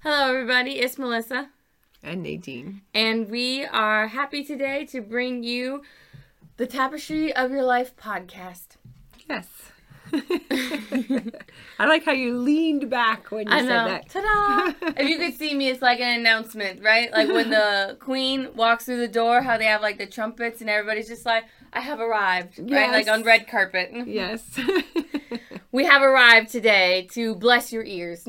Hello, everybody. It's Melissa. And Nadine. And we are happy today to bring you the Tapestry of Your Life podcast. Yes. I like how you leaned back when you said that. Ta-da! If you could see me, it's like an announcement, right? Like when the queen walks through the door, how they have like the trumpets and everybody's just like, I have arrived, yes. right? Like on red carpet. Yes. We have arrived today to bless your ears.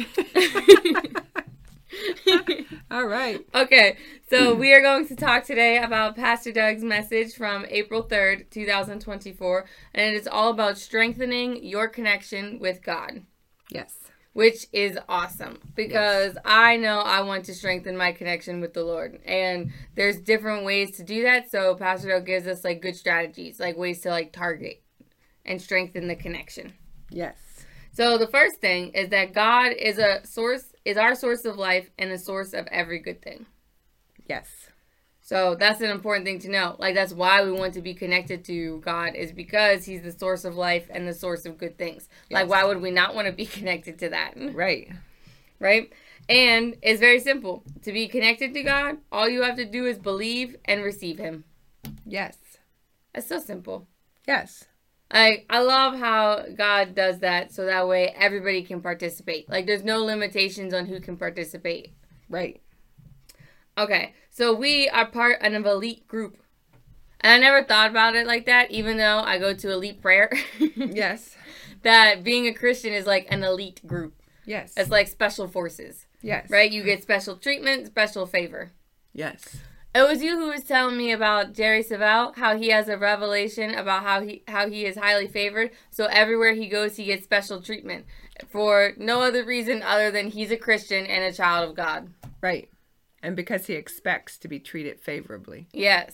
All right. Okay, so we are going to talk today about Pastor Doug's message from April 3rd, 2024, and it is all about strengthening your connection with God. Yes. Which is awesome, because I know I want to strengthen my connection with the Lord, and there's different ways to do that, so Pastor Doug gives us, like, good strategies, like ways to, like, target and strengthen the connection. Yes. So the first thing is that God is our source of life and the source of every good thing. Yes. So that's an important thing to know. Like, that's why we want to be connected to God, is because he's the source of life and the source of good things. Yes. Like, why would we not want to be connected to that? Right. Right? And it's very simple. To be connected to God, all you have to do is believe and receive him. Yes. That's so simple. Yes. I love how God does that, so that way everybody can participate. Like, there's no limitations on who can participate. Right. Okay, so we are part of an elite group. And I never thought about it like that, even though I go to elite prayer. Yes. That being a Christian is like an elite group. Yes. It's like special forces. Yes. Right? You get special treatment, special favor. Yes. It was you who was telling me about Jerry Savelle, how he has a revelation about how he is highly favored. So everywhere he goes, he gets special treatment for no other reason other than he's a Christian and a child of God. Right. And because he expects to be treated favorably. Yes.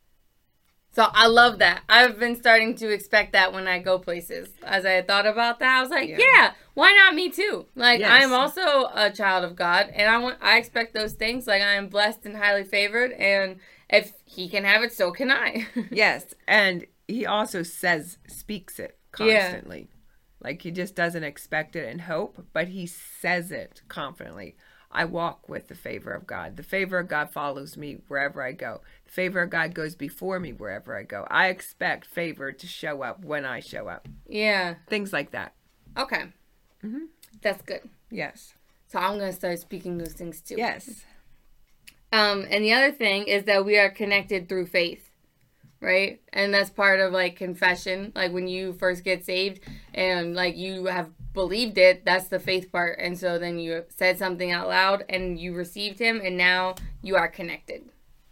So I love that. I've been starting to expect that when I go places. As I had thought about that, I was like, yeah, why not me too? Like, yes. I am also a child of God, and I expect those things. Like, I am blessed and highly favored, and if he can have it, so can I. Yes, and he also speaks it constantly. Yeah. Like, he just doesn't expect it and hope, but he says it confidently. I walk with the favor of God. The favor of God follows me wherever I go. The favor of God goes before me wherever I go. I expect favor to show up when I show up. Yeah. Things like that. Okay. Mm-hmm. That's good. Yes. So I'm going to start speaking those things too. Yes. And the other thing is that we are connected through faith. Right? And that's part of, like, confession. Like, when you first get saved and, like, you have believed it, that's the faith part. And so then you said something out loud and you received him, and now you are connected.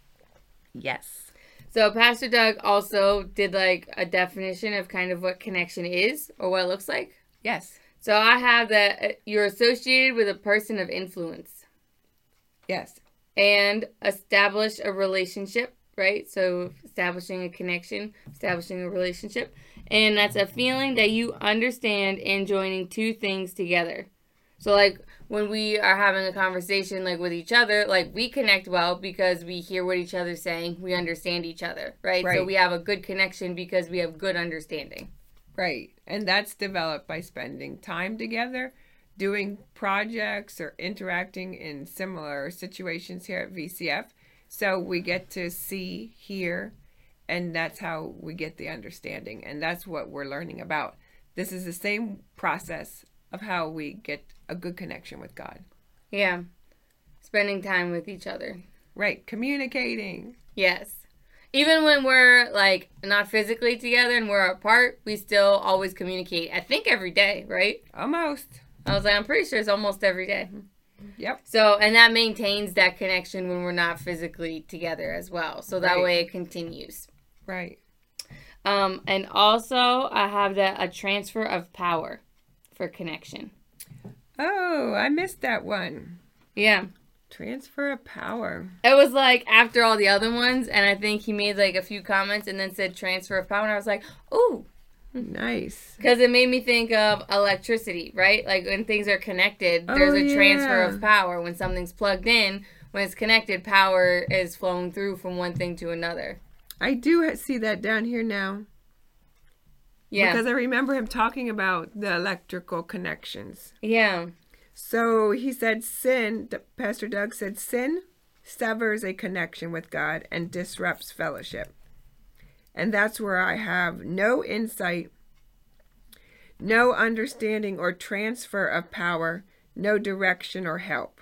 Yes. So Pastor Doug also did, like, a definition of kind of what connection is or what it looks like. Yes. So I have that you're associated with a person of influence. Yes. And establish a relationship. Right? So establishing a connection, establishing a relationship. And that's a feeling that you understand and joining two things together. So, like, when we are having a conversation, like, with each other, like, we connect well because we hear what each other's saying. We understand each other, right? So we have a good connection because we have good understanding. Right. And that's developed by spending time together, doing projects, or interacting in similar situations here at VCF. So we get to see, hear, and that's how we get the understanding. And that's what we're learning about. This is the same process of how we get a good connection with God. Yeah. Spending time with each other. Right. Communicating. Yes. Even when we're, like, not physically together and we're apart, we still always communicate. I think every day, right? Almost. I was like, I'm pretty sure it's almost every day. Yep. So, and that maintains that connection when we're not physically together as well. So that way it continues. Right. And also I have a transfer of power for connection. Oh, I missed that one. Yeah. Transfer of power. It was like after all the other ones, and I think he made like a few comments and then said transfer of power, and I was like, ooh. Nice. Because it made me think of electricity, right? Like when things are connected, there's a transfer of power. When something's plugged in, when it's connected, power is flowing through from one thing to another. I do see that down here now. Yeah. Because I remember him talking about the electrical connections. Yeah. So he said Pastor Doug said sin severs a connection with God and disrupts fellowship. And that's where I have no insight, no understanding or transfer of power, no direction or help.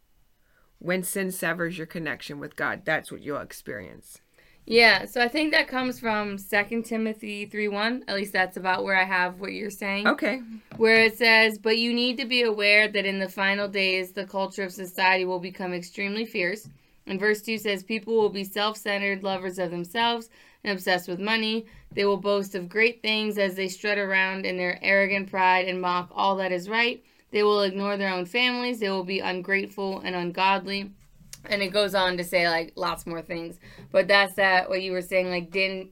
When sin severs your connection with God, that's what you'll experience. Yeah, so I think that comes from 2 Timothy 3:1. At least that's about where I have what you're saying. Okay. Where it says, but you need to be aware that in the final days, the culture of society will become extremely fierce. And verse 2 says, people will be self-centered, lovers of themselves, and obsessed with money. They will boast of great things as they strut around in their arrogant pride and mock all that is right. They will ignore their own families. They will be ungrateful and ungodly. And it goes on to say, like, lots more things. But that's what you were saying, like,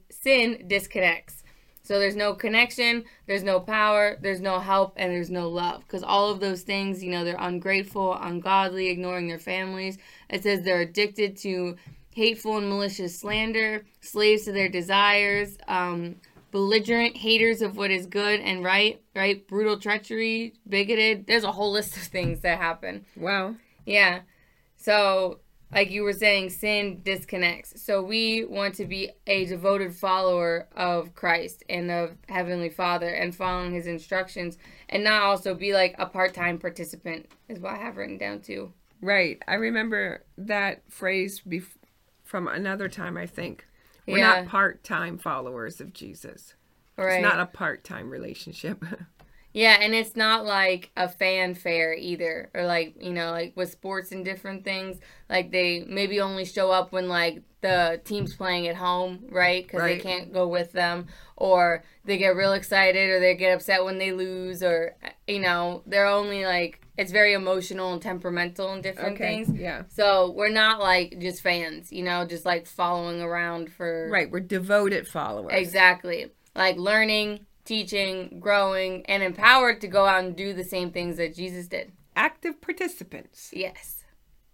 sin disconnects. So there's no connection, there's no power, there's no help, and there's no love. Because all of those things, they're ungrateful, ungodly, ignoring their families. It says they're addicted to hateful and malicious slander, slaves to their desires, belligerent haters of what is good and right, brutal treachery, bigoted. There's a whole list of things that happen. Wow. Yeah. So, like you were saying, sin disconnects. So we want to be a devoted follower of Christ and of Heavenly Father and following his instructions, and not also be like a part-time participant is what I have written down too. Right. I remember that phrase from another time, I think. We're Yeah. not part-time followers of Jesus. Right. It's not a part-time relationship. Yeah, and it's not like a fanfare either, or like, like with sports and different things, like they maybe only show up when like the team's playing at home, right? Because they can't go with them, or they get real excited, or they get upset when they lose, or, they're only like, it's very emotional and temperamental and different things. Yeah. So we're not like just fans, just like following around for... Right, we're devoted followers. Exactly. Like learning, teaching, growing, and empowered to go out and do the same things that Jesus did. Active participants. Yes.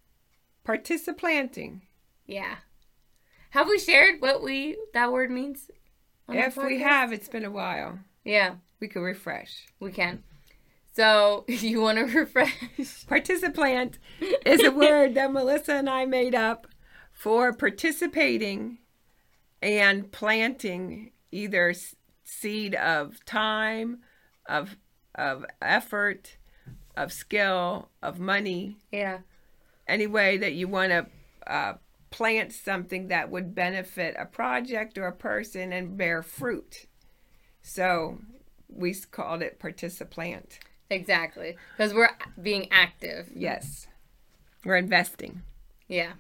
Participlanting. Yeah. Have we shared what that word means? If we have, it's been a while. Yeah. We could refresh. We can. So, you want to refresh? Participlant is a word that Melissa and I made up for participating and planting either seed of time, of effort, of skill, of money. Yeah. Any way that you want to plant something that would benefit a project or a person and bear fruit. So we called it participlant. Exactly. Because we're being active. Yes. We're investing. Yeah.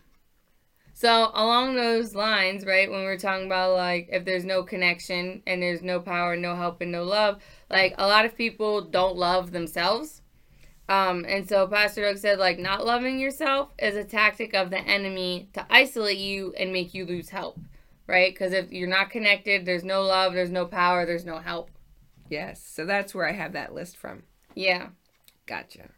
So along those lines, right, when we're talking about like if there's no connection and there's no power, no help, and no love, like a lot of people don't love themselves. And so Pastor Doug said like not loving yourself is a tactic of the enemy to isolate you and make you lose help, right? Because if you're not connected, there's no love, there's no power, there's no help. Yes. So that's where I have that list from. Yeah. Gotcha.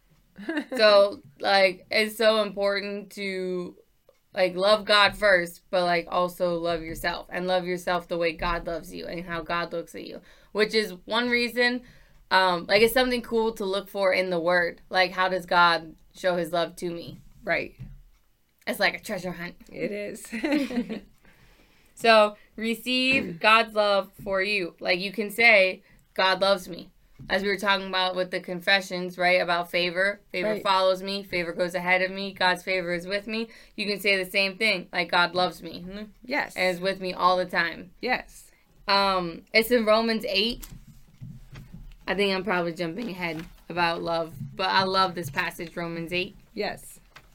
So like it's so important to like love God first, but like also love yourself and love yourself the way God loves you and how God looks at you, which is one reason, like it's something cool to look for in the word. Like how does God show his love to me? Right. It's like a treasure hunt. It is. So receive God's love for you. Like you can say, God loves me. As we were talking about with the confessions, right, about favor. Favor follows me. Favor goes ahead of me. God's favor is with me. You can say the same thing, like God loves me. Yes. And is with me all the time. Yes. It's in Romans 8. I think I'm probably jumping ahead about love, but I love this passage, Romans 8. Yes.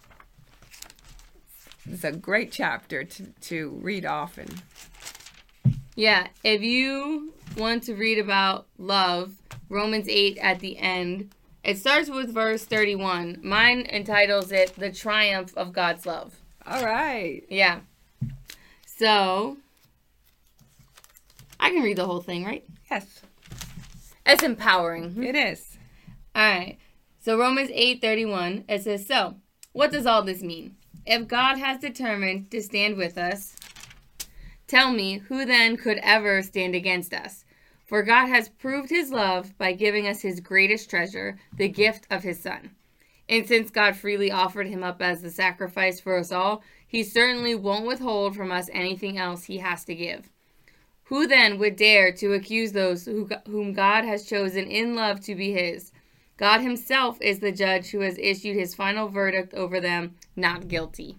It's a great chapter to read often. Yeah, if you want to read about love, Romans 8 at the end, it starts with verse 31. Mine entitles it, The Triumph of God's Love. All right. Yeah. So, I can read the whole thing, right? Yes. It's empowering. It is. All right. So, Romans 8:31, it says, so, what does all this mean? If God has determined to stand with us, tell me, who then could ever stand against us? For God has proved his love by giving us his greatest treasure, the gift of his Son. And since God freely offered him up as the sacrifice for us all, he certainly won't withhold from us anything else he has to give. Who then would dare to accuse those whom God has chosen in love to be his? God himself is the judge who has issued his final verdict over them, not guilty.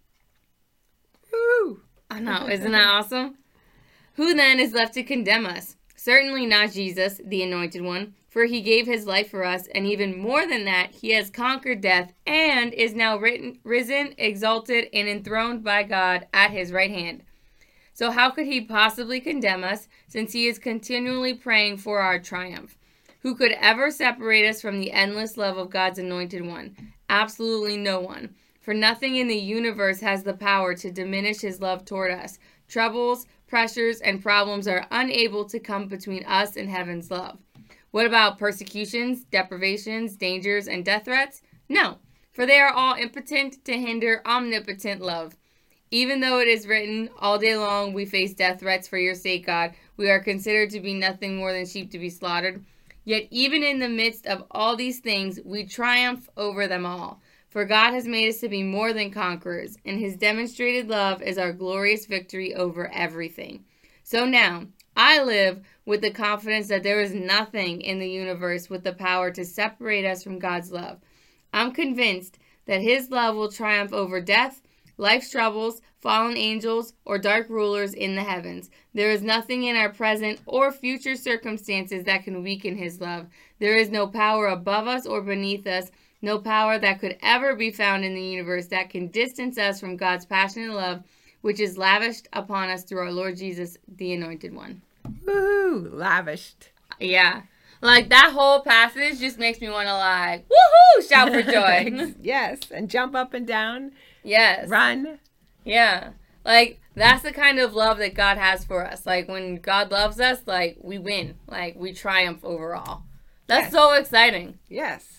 Woo! I know, isn't that awesome? Who then is left to condemn us? Certainly not Jesus, the Anointed One, for he gave his life for us, and even more than that, he has conquered death and is now risen, exalted, and enthroned by God at his right hand. So how could he possibly condemn us, since he is continually praying for our triumph? Who could ever separate us from the endless love of God's Anointed One? Absolutely no one. For nothing in the universe has the power to diminish his love toward us. Troubles, pressures, and problems are unable to come between us and heaven's love. What about persecutions, deprivations, dangers, and death threats? No, for they are all impotent to hinder omnipotent love. Even though it is written, all day long we face death threats for your sake, God, we are considered to be nothing more than sheep to be slaughtered. Yet even in the midst of all these things, we triumph over them all. For God has made us to be more than conquerors, and his demonstrated love is our glorious victory over everything. So now, I live with the confidence that there is nothing in the universe with the power to separate us from God's love. I'm convinced that his love will triumph over death, life's troubles, fallen angels, or dark rulers in the heavens. There is nothing in our present or future circumstances that can weaken his love. There is no power above us or beneath us, no power that could ever be found in the universe that can distance us from God's passionate love, which is lavished upon us through our Lord Jesus, the Anointed One. Woohoo! Lavished. Yeah. Like, that whole passage just makes me want to, like, woohoo! Shout for joy. Yes, and jump up and down. Yes. Run. Yeah. Like, that's the kind of love that God has for us. Like, when God loves us, like, we win. Like, we triumph overall. That's so exciting. Yes.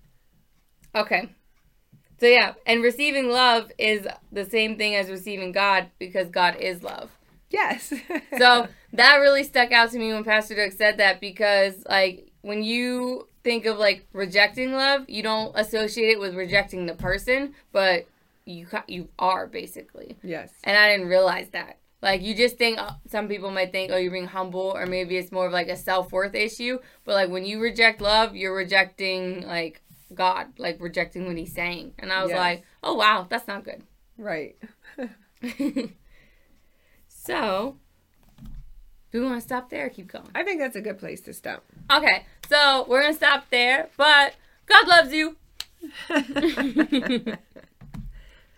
Okay. So, yeah. And receiving love is the same thing as receiving God, because God is love. Yes. So, that really stuck out to me when Pastor Dirk said that, because, like, when you think of, like, rejecting love, you don't associate it with rejecting the person, but you are, basically. Yes. And I didn't realize that. Like, you just think, some people might think, oh, you're being humble, or maybe it's more of, like, a self-worth issue. But, like, when you reject love, you're rejecting, like, God, like, rejecting what he's saying. And I was like, oh, wow, that's not good. Right. So, do we want to stop there or keep going? I think that's a good place to stop. Okay, so we're going to stop there, but God loves you.